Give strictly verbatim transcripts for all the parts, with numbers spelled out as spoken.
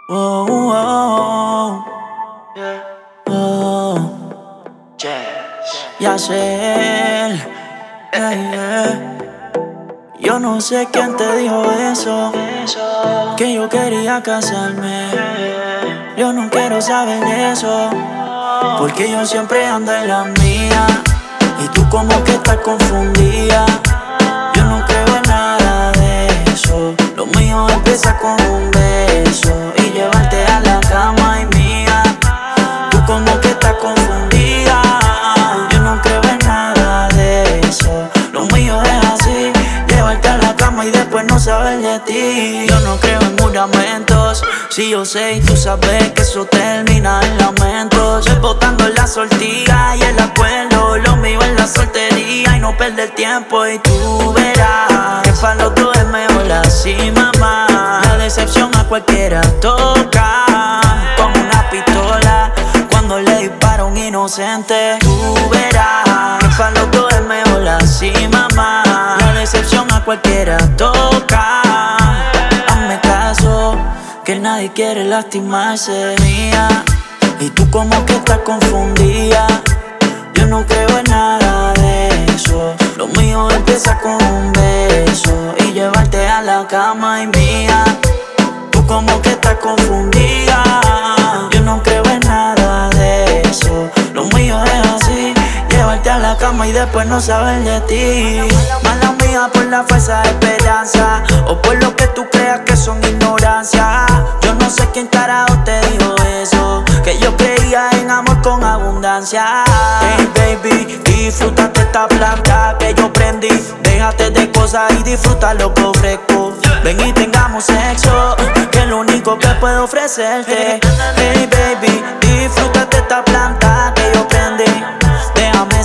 Oh, oh, Yeah. oh, Jazz. Yacel, hey, yeah. Yo no sé quién te dijo eso, Eso. que yo quería casarme. Yo no quiero saber de eso, porque yo siempre ando en la mía. Y tú como que estás confundida. Yo no creo en nada de eso. Lo mío empieza con un beso y llevarte a la cama y mía. Tú como que estás confundida. Yo no creo en nada de eso. Lo mío es así, llevarte a la cama y después no saber de ti. Yo no creo en juramentos. Si yo sé y tú sabes que eso termina en lamentos. Estoy botando la sortija y el acuerdo. Lo mío es la soltería y no perder tiempo. Y tú verás que para los dos es mejor así, mamá. La decepción a cualquiera toca, como una pistola cuando le dispara a un inocente. Tú verás que para los dos es mejor así, mamá. La decepción a cualquiera toca. Hazme caso, que nadie quiere lastimarse, mía. Y tú como que estás confundida. Yo no creo en nada de eso. Lo mío empieza con un beso y llevarte a la cama y mía. Tú como que estás confundida. Yo no creo en nada de eso. Lo mío es así, llevarte a la cama y después no saber de ti. Mala mía por la falsa esperanza, o por lo que tú creas que son ignorancia. Yo no sé quién carajo te dijo eso, que yo creía en amor con abundancia. Hey baby, disfrútate esta planta que yo prendí. Déjate de cosas y disfruta lo que ofrezco. Ven y tengamos sexo, que es lo único que puedo ofrecerte. Hey baby, disfrútate esta planta que yo prendí. Déjame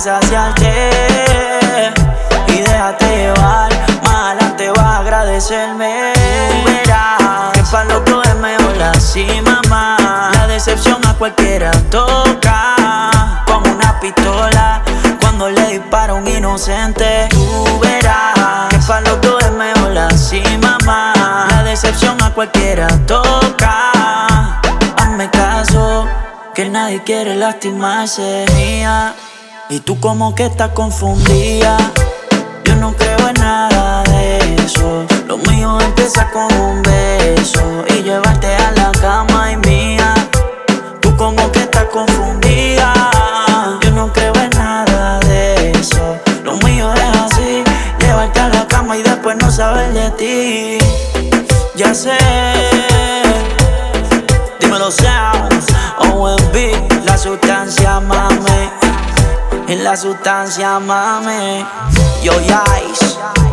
saciarte y déjate llevar. Más adelante vas a agradecerme. Tú verás que para los dos es mejor así, mamá. La decepción a cualquiera toca, como una pistola cuando le dispara a un inocente. Tú verás que para los dos es mejor así, mamá. La decepción a cualquiera toca. Hazme caso, que nadie quiere lastimarse, mía. Y tú como que estás confundida. Yo no creo en nada de eso. Lo mío empieza con un beso y llevarte a la cama y mía. Tú como que estás confundida. Yo no creo en nada de eso. Lo mío es así, llevarte a la cama y después no saber de ti. Ya sé, dímelo sounds, O M B, la sustancia, mami. En la sustancia, mami. Yo, Yais.